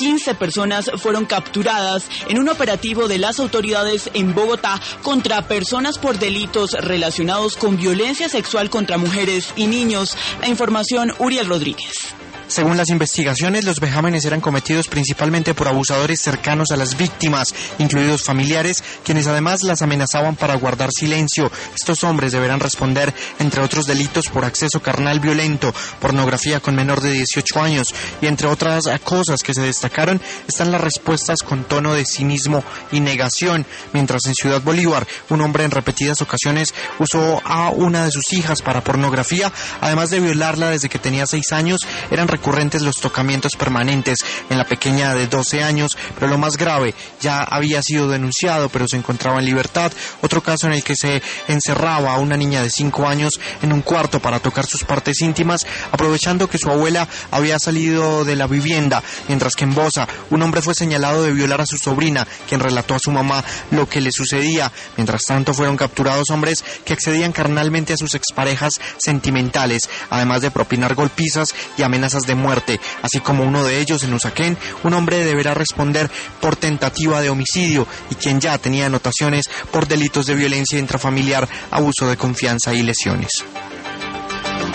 15 personas fueron capturadas en un operativo de las autoridades en Bogotá contra personas por delitos relacionados con violencia sexual contra mujeres y niños. La información, Uriel Rodríguez. Según las investigaciones, los vejámenes eran cometidos principalmente por abusadores cercanos a las víctimas, incluidos familiares, quienes además las amenazaban para guardar silencio. Estos hombres deberán responder, entre otros delitos, por acceso carnal violento, pornografía con menor de 18 años, y entre otras cosas que se destacaron, están las respuestas con tono de cinismo y negación, mientras en Ciudad Bolívar, un hombre en repetidas ocasiones usó a una de sus hijas para pornografía, además de violarla desde que tenía 6 años, eran recurrentes los tocamientos permanentes en la pequeña de 12 años, pero lo más grave, ya había sido denunciado, pero se encontraba en libertad. Otro caso en el que se encerraba a una niña de 5 años en un cuarto para tocar sus partes íntimas, aprovechando que su abuela había salido de la vivienda, mientras que en Bosa, un hombre fue señalado de violar a su sobrina, quien relató a su mamá lo que le sucedía. Mientras tanto, fueron capturados hombres que accedían carnalmente a sus exparejas sentimentales, además de propinar golpizas y amenazas de muerte, así como uno de ellos en Usaquén, un hombre deberá responder por tentativa de homicidio y quien ya tenía anotaciones por delitos de violencia intrafamiliar, abuso de confianza y lesiones.